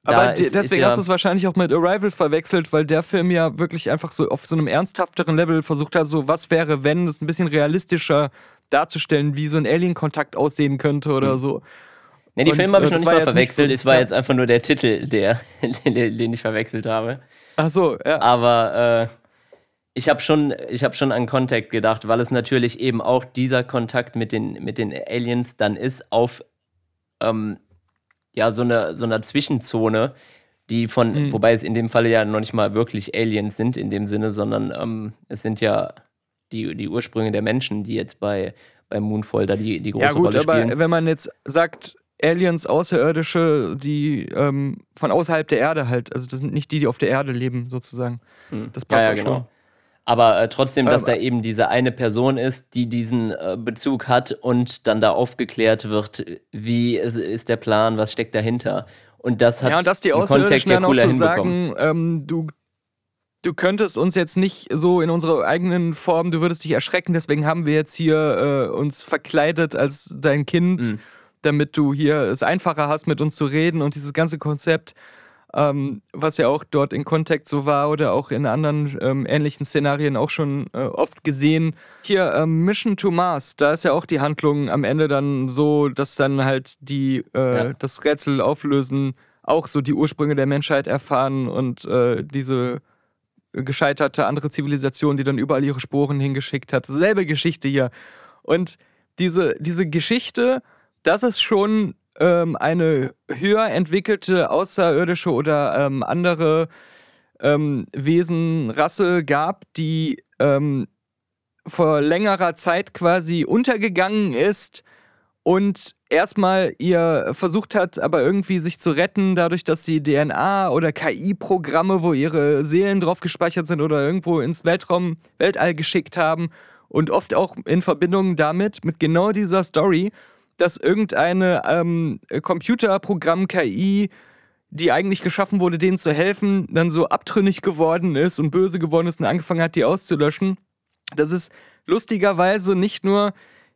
Aber da de- ist, deswegen ist ja, hast du es wahrscheinlich auch mit Arrival verwechselt, weil der Film ja wirklich einfach so auf so einem ernsthafteren Level versucht hat, so was wäre, wenn, das ein bisschen realistischer darzustellen, wie so ein Alien-Kontakt aussehen könnte oder Mhm. so. Ne, die Und, Filme habe ich äh, noch das nicht war mal jetzt nicht verwechselt. so- es war ja. jetzt einfach nur der Titel, der, den ich verwechselt habe. Ach so, ja. Aber äh, ich habe schon, ich hab schon an Contact gedacht, weil es natürlich eben auch dieser Kontakt mit den, mit den Aliens dann ist auf ähm, ja, so eine, so einer Zwischenzone, die von, Mhm. wobei es in dem Falle ja noch nicht mal wirklich Aliens sind in dem Sinne, sondern ähm, es sind ja die, die Ursprünge der Menschen, die jetzt bei, bei Moonfall da die, die große Ja gut, Rolle aber spielen. wenn man jetzt sagt, Aliens, Außerirdische, die ähm, von außerhalb der Erde halt, also das sind nicht die, die auf der Erde leben, sozusagen. Hm. Das passt ja, ja, auch genau. schon. Aber äh, trotzdem, dass Ähm, da eben diese eine Person ist, die diesen äh, Bezug hat und dann da aufgeklärt wird, wie ist, ist der Plan, was steckt dahinter. Und das hat Ja, und dass die im Außerirdischen ja dann auch cooler so hinbekommen. sagen, ähm, du, du könntest uns jetzt nicht so in unserer eigenen Form, du würdest dich erschrecken, deswegen haben wir jetzt hier äh, uns verkleidet als dein Kind, Mhm. damit du hier es einfacher hast, mit uns zu reden und dieses ganze Konzept, ähm, was ja auch dort in Contact so war oder auch in anderen ähm, ähnlichen Szenarien auch schon äh, oft gesehen. Hier, ähm, Mission to Mars, da ist ja auch die Handlung am Ende dann so, dass dann halt die äh, Ja. das Rätsel auflösen, auch so die Ursprünge der Menschheit erfahren und äh, diese gescheiterte andere Zivilisation, die dann überall ihre Sporen hingeschickt hat. Selbe Geschichte hier. Und diese, diese Geschichte, das ist schon ähm, eine höher entwickelte außerirdische oder ähm, andere ähm, Wesenrasse gab, die ähm, vor längerer Zeit quasi untergegangen ist und erstmal ihr versucht hat, aber irgendwie sich zu retten, dadurch, dass sie D N A oder K I-Programme, wo ihre Seelen drauf gespeichert sind oder irgendwo ins Weltraum, Weltall geschickt haben und oft auch in Verbindung damit, mit genau dieser Story, dass irgendeine ähm, Computerprogramm K I, die eigentlich geschaffen wurde, denen zu helfen, dann so abtrünnig geworden ist und böse geworden ist und angefangen hat, die auszulöschen. Das ist lustigerweise nicht nur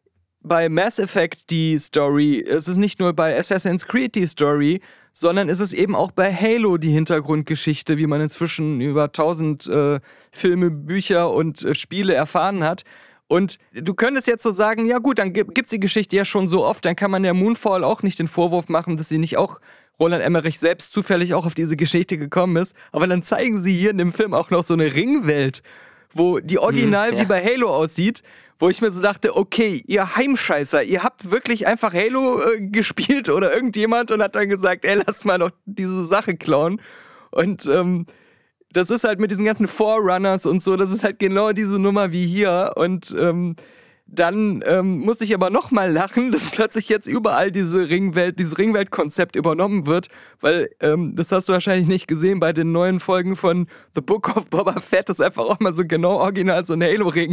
bei Mass Effect die Story, es ist nicht nur bei Assassin's Creed die Story, sondern es ist eben auch bei Halo die Hintergrundgeschichte, wie man inzwischen über tausend äh, Filme, Bücher und äh, Spiele erfahren hat. Und du könntest jetzt so sagen, ja gut, dann gibt es die Geschichte ja schon so oft, dann kann man der Moonfall auch nicht den Vorwurf machen, dass sie nicht auch Roland Emmerich selbst zufällig auch auf diese Geschichte gekommen ist. Aber dann zeigen sie hier in dem Film auch noch so eine Ringwelt, wo die original Hm, ja. wie bei Halo aussieht, wo ich mir so dachte, okay, ihr Heimscheißer, ihr habt wirklich einfach Halo äh, gespielt oder irgendjemand und hat dann gesagt, ey, lass mal doch diese Sache klauen. Und ähm, das ist halt mit diesen ganzen Forerunners und so, das ist halt genau diese Nummer wie hier. Und ähm, dann ähm, musste ich aber nochmal lachen, dass plötzlich jetzt überall diese Ringwelt, dieses Ringwelt-Konzept übernommen wird, weil ähm, das hast du wahrscheinlich nicht gesehen bei den neuen Folgen von The Book of Boba Fett, das ist einfach auch mal so genau original so ein Halo-Ring.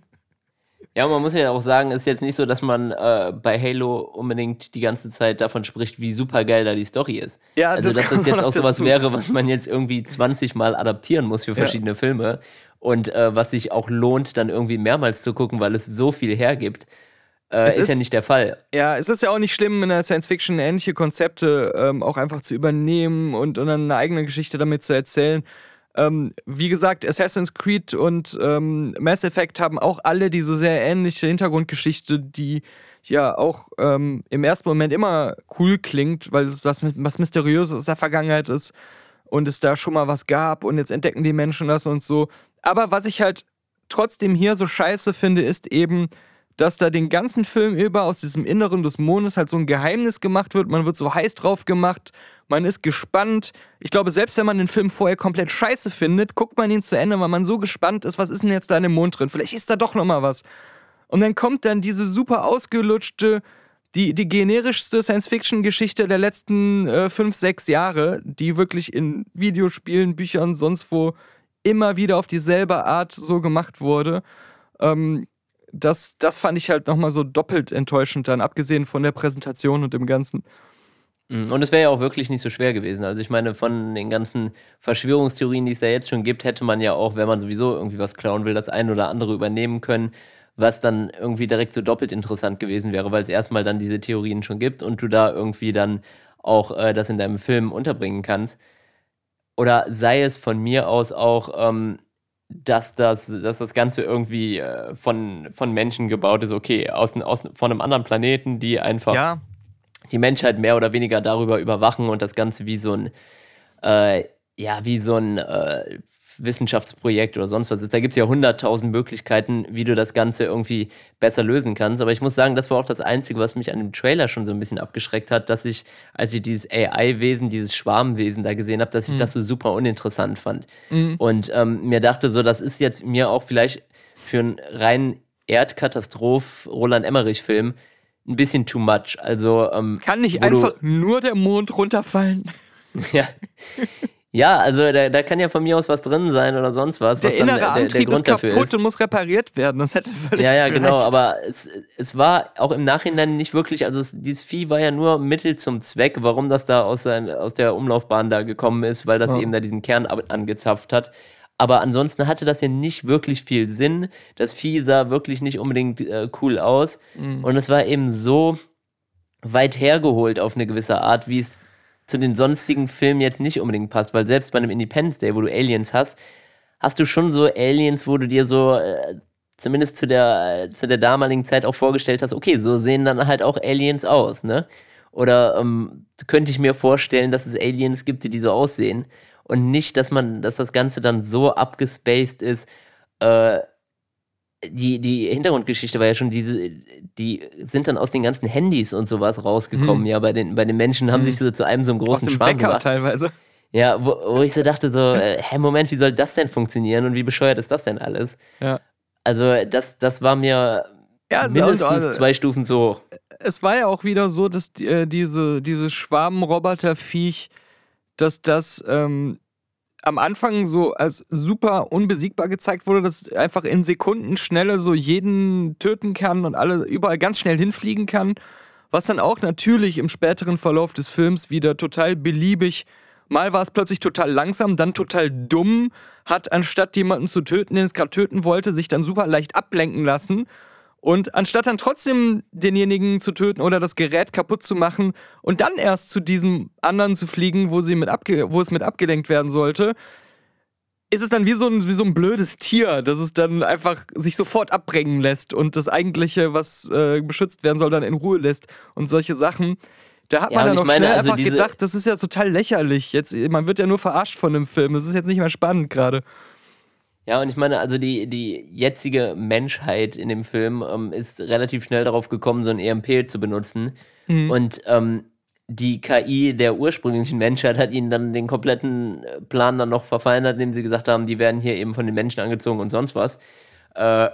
Ja, und man muss ja auch sagen, es ist jetzt nicht so, dass man äh, bei Halo unbedingt die ganze Zeit davon spricht, wie super geil da die Story ist. Ja, also, das dass kommt das jetzt noch auch sowas dazu. wäre, was man jetzt irgendwie zwanzig Mal adaptieren muss für verschiedene Filme und äh, was sich auch lohnt, dann irgendwie mehrmals zu gucken, weil es so viel hergibt, äh, Es ist, ist- ja nicht der Fall. Ja, es ist ja auch nicht schlimm, in der Science-Fiction ähnliche Konzepte ähm, auch einfach zu übernehmen und, und dann eine eigene Geschichte damit zu erzählen. Ähm, wie gesagt, Assassin's Creed und ähm, Mass Effect haben auch alle diese sehr ähnliche Hintergrundgeschichte, die ja auch ähm, im ersten Moment immer cool klingt, weil es was, was Mysteriöses aus der Vergangenheit ist und es da schon mal was gab und jetzt entdecken die Menschen das und so. Aber was ich halt trotzdem hier so scheiße finde, ist eben, dass da den ganzen Film über aus diesem Inneren des Mondes halt so ein Geheimnis gemacht wird. Man wird so heiß drauf gemacht, man ist gespannt. Ich glaube, selbst wenn man den Film vorher komplett scheiße findet, guckt man ihn zu Ende, weil man so gespannt ist, was ist denn jetzt da in dem Mond drin? Vielleicht ist da doch noch mal was. Und dann kommt dann diese super ausgelutschte, die, die generischste Science-Fiction-Geschichte der letzten äh, fünf, sechs Jahre, die wirklich in Videospielen, Büchern, sonst wo immer wieder auf dieselbe Art so gemacht wurde. Ähm, Das, das fand ich halt nochmal so doppelt enttäuschend dann, abgesehen von der Präsentation und dem Ganzen. Und es wäre ja auch wirklich nicht so schwer gewesen. Also ich meine, von den ganzen Verschwörungstheorien, die es da jetzt schon gibt, hätte man ja auch, wenn man sowieso irgendwie was klauen will, das ein oder andere übernehmen können, was dann irgendwie direkt so doppelt interessant gewesen wäre, weil es erstmal dann diese Theorien schon gibt und du da irgendwie dann auch äh, das in deinem Film unterbringen kannst. Oder sei es von mir aus auch, ähm, dass, das, dass das Ganze irgendwie äh, von, von Menschen gebaut ist, okay, aus, aus, von einem anderen Planeten, die einfach Ja, die Menschheit mehr oder weniger darüber überwachen und das Ganze wie so ein, äh, ja, wie so ein äh, Wissenschaftsprojekt oder sonst was ist. Da gibt es ja hunderttausend Möglichkeiten, wie du das Ganze irgendwie besser lösen kannst. Aber ich muss sagen, das war auch das Einzige, was mich an dem Trailer schon so ein bisschen abgeschreckt hat, dass ich, als ich dieses A I-Wesen, dieses Schwarmwesen da gesehen habe, dass ich mhm. das so super uninteressant fand. Mhm. Und ähm, mir dachte so, das ist jetzt mir auch vielleicht für einen reinen Erdkatastroph-Roland-Emmerich-Film ein bisschen too much. Also, ähm, kann nicht einfach nur der Mond runterfallen? Ja. Ja, also da, da kann ja von mir aus was drin sein oder sonst was. Der was dann innere der, der Antrieb Grund ist kaputt dafür ist. und muss repariert werden. Das hätte völlig Ja, ja, gereicht. genau. Aber es, es war auch im Nachhinein nicht wirklich, also es, dieses Vieh war ja nur Mittel zum Zweck, warum das da aus, sein, aus der Umlaufbahn da gekommen ist, weil das Ja. eben da diesen Kern ab, angezapft hat. Aber ansonsten hatte das ja nicht wirklich viel Sinn. Das Vieh sah wirklich nicht unbedingt äh, cool aus. Mhm. Und es war eben so weit hergeholt auf eine gewisse Art, wie es zu den sonstigen Filmen jetzt nicht unbedingt passt, weil selbst bei einem Independence Day, wo du Aliens hast, hast du schon so Aliens, wo du dir so äh, zumindest zu der, äh, zu der damaligen Zeit auch vorgestellt hast, okay, so sehen dann halt auch Aliens aus, ne? Oder ähm, könnte ich mir vorstellen, dass es Aliens gibt, die so aussehen und nicht, dass man, dass das Ganze dann so abgespaced ist, äh, Die, die Hintergrundgeschichte war ja schon diese, die sind dann aus den ganzen Handys und sowas rausgekommen, Mhm. ja, bei den, bei den Menschen haben Mhm. sich so zu einem so einem Aus großen dem Schwarm Wecker gemacht. teilweise. Ja, wo, wo ich so dachte so, äh, hä, Moment, wie soll das denn funktionieren und wie bescheuert ist das denn alles? Ja. Also das, das war mir Ja, also- mindestens also- zwei Stufen zu hoch. Es war ja auch wieder so, dass die, äh, diese, dieses Schwarmroboterviech, dass das ähm, am Anfang so als super unbesiegbar gezeigt wurde, dass einfach in Sekundenschnelle so jeden töten kann und alle überall ganz schnell hinfliegen kann, was dann auch natürlich im späteren Verlauf des Films wieder total beliebig, mal war es plötzlich total langsam, dann total dumm, hat anstatt jemanden zu töten, den es gerade töten wollte, sich dann super leicht ablenken lassen. Und anstatt dann trotzdem denjenigen zu töten oder das Gerät kaputt zu machen und dann erst zu diesem anderen zu fliegen, wo, sie mit abge- wo es mit abgelenkt werden sollte, ist es dann wie so, ein, wie so ein blödes Tier, das es dann einfach sich sofort abbringen lässt und das Eigentliche, was äh, beschützt werden soll, dann in Ruhe lässt und solche Sachen. Da hat Ja, man und dann ich auch meine, schnell also einfach diese- gedacht, das ist ja total lächerlich. Jetzt, man wird ja nur verarscht von dem Film, das ist jetzt nicht mehr spannend gerade. Ja, und ich meine, also die, die jetzige Menschheit in dem Film ähm, ist relativ schnell darauf gekommen, so ein E M P zu benutzen. Mhm. Und ähm, die K I der ursprünglichen Menschheit hat ihnen dann den kompletten äh, Plan dann noch verfeinert, indem sie gesagt haben, die werden hier eben von den Menschen angezogen und sonst was. Äh,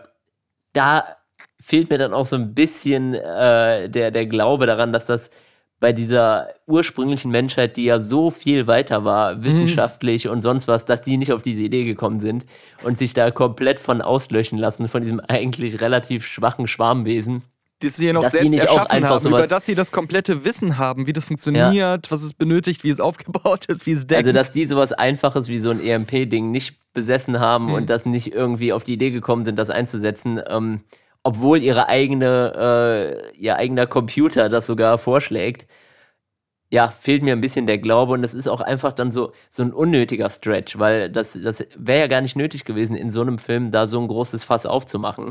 da fehlt mir dann auch so ein bisschen äh, der, der Glaube daran, dass das bei dieser ursprünglichen Menschheit, die ja so viel weiter war, wissenschaftlich und sonst was, dass die nicht auf diese Idee gekommen sind und sich da komplett von auslöschen lassen, von diesem eigentlich relativ schwachen Schwarmwesen. Die sie ja noch Dass die selbst nicht auch erschaffen einfach haben, sowas- über das sie das komplette Wissen haben, wie das funktioniert, was es benötigt, wie es aufgebaut ist, wie es denkt. Also, dass die sowas Einfaches wie so ein E M P-Ding nicht besessen haben Mhm. und das nicht irgendwie auf die Idee gekommen sind, das einzusetzen, ähm, obwohl ihre eigene, äh, ihr eigener Computer das sogar vorschlägt. Ja, fehlt mir ein bisschen der Glaube und das ist auch einfach dann so, so ein unnötiger Stretch, weil das, das wäre ja gar nicht nötig gewesen, in so einem Film da so ein großes Fass aufzumachen.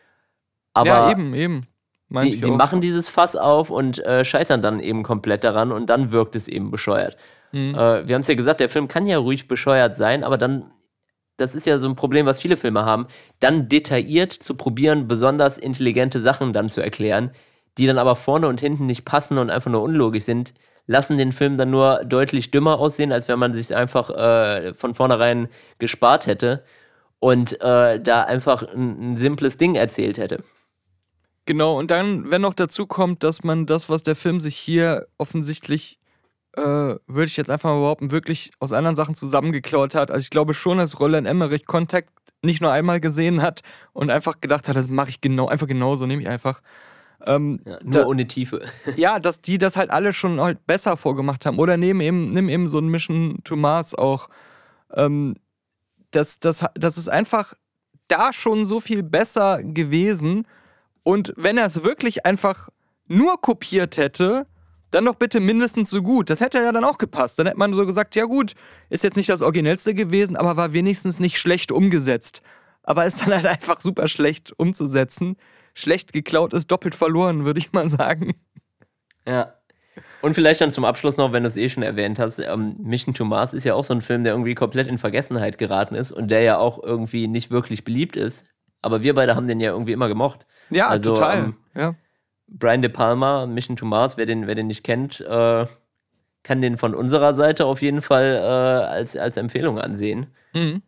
Aber ja, eben, eben. Meinte sie, ich sie auch. machen dieses Fass auf und äh, scheitern dann eben komplett daran und dann wirkt es eben bescheuert. Mhm. Äh, wir haben es ja gesagt, der Film kann ja ruhig bescheuert sein, aber dann, das ist ja so ein Problem, was viele Filme haben, dann detailliert zu probieren, besonders intelligente Sachen dann zu erklären, die dann aber vorne und hinten nicht passen und einfach nur unlogisch sind, lassen den Film dann nur deutlich dümmer aussehen, als wenn man sich einfach äh, von vornherein gespart hätte und äh, da einfach ein, ein simples Ding erzählt hätte. Genau, und dann, wenn noch dazu kommt, dass man das, was der Film sich hier offensichtlich, äh, würde ich jetzt einfach mal behaupten, wirklich aus anderen Sachen zusammengeklaut hat. Also ich glaube schon, dass Roland Emmerich Contact nicht nur einmal gesehen hat und einfach gedacht hat, das mache ich genau, einfach genauso, nehme ich einfach. Ähm, Ja, nur da, ohne Tiefe. ja, dass die das halt alle schon halt besser vorgemacht haben. Oder nehmen eben, nimm eben so ein Mission to Mars auch. Ähm, das, das, das ist einfach da schon so viel besser gewesen. Und wenn er es wirklich einfach nur kopiert hätte dann doch bitte mindestens so gut. Das hätte ja dann auch gepasst. Dann hätte man so gesagt, ja gut, ist jetzt nicht das Originellste gewesen, aber war wenigstens nicht schlecht umgesetzt. Aber ist dann halt einfach super schlecht umzusetzen. Schlecht geklaut ist doppelt verloren, würde ich mal sagen. Ja. Und vielleicht dann zum Abschluss noch, wenn du es eh schon erwähnt hast, ähm, Mission to Mars ist ja auch so ein Film, der irgendwie komplett in Vergessenheit geraten ist und der ja auch irgendwie nicht wirklich beliebt ist. Aber wir beide haben den ja irgendwie immer gemocht. Ja, also, total. Ähm, ja. Brian De Palma, Mission to Mars, wer den, wer den nicht kennt, äh, kann den von unserer Seite auf jeden Fall äh, als, als Empfehlung ansehen. Mhm.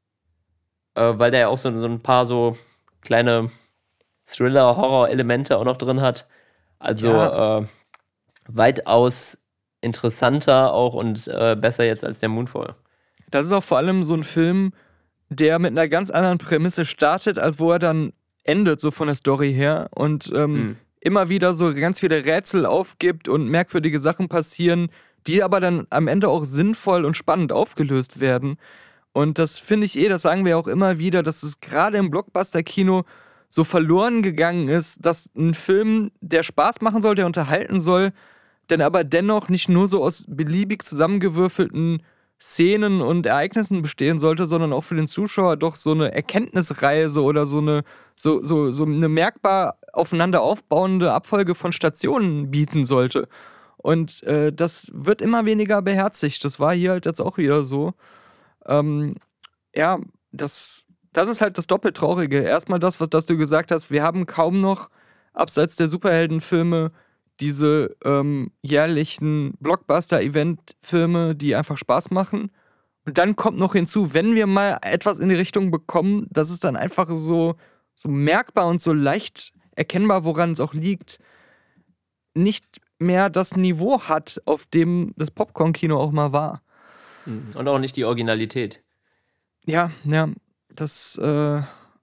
Äh, weil der ja auch so, so ein paar so kleine Thriller-Horror-Elemente auch noch drin hat. Also Ja. äh, weitaus interessanter auch und äh, besser jetzt als der Moonfall. Das ist auch vor allem so ein Film, der mit einer ganz anderen Prämisse startet, als wo er dann endet, so von der Story her. Und ähm, Mhm. immer wieder so ganz viele Rätsel aufgibt und merkwürdige Sachen passieren, die aber dann am Ende auch sinnvoll und spannend aufgelöst werden. Und das finde ich eh, das sagen wir auch immer wieder, dass es gerade im Blockbuster-Kino so verloren gegangen ist, dass ein Film, der Spaß machen soll, der unterhalten soll, denn aber dennoch nicht nur so aus beliebig zusammengewürfelten Szenen und Ereignissen bestehen sollte, sondern auch für den Zuschauer doch so eine Erkenntnisreise oder so eine, so, so, so eine merkbar aufeinander aufbauende Abfolge von Stationen bieten sollte. Und äh, das wird immer weniger beherzigt. Das war hier halt jetzt auch wieder so. Ähm, ja, das, das ist halt das Doppeltraurige. Erstmal das, was das du gesagt hast, wir haben kaum noch, abseits der Superheldenfilme, diese ähm, jährlichen Blockbuster-Event-Filme, die einfach Spaß machen. Und dann kommt noch hinzu, wenn wir mal etwas in die Richtung bekommen, dass es dann einfach so, so merkbar und so leicht erkennbar, woran es auch liegt, nicht mehr das Niveau hat, auf dem das Popcorn-Kino auch mal war. Und auch nicht die Originalität. Ja, ja, das, äh,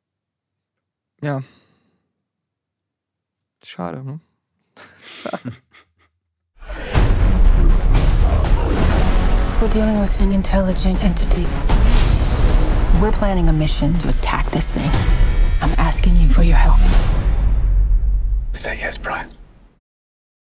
ja. Schade, ne? We're dealing with an intelligent entity. We're planning a mission to attack this thing. I'm asking you for your help. Say yes, Brian.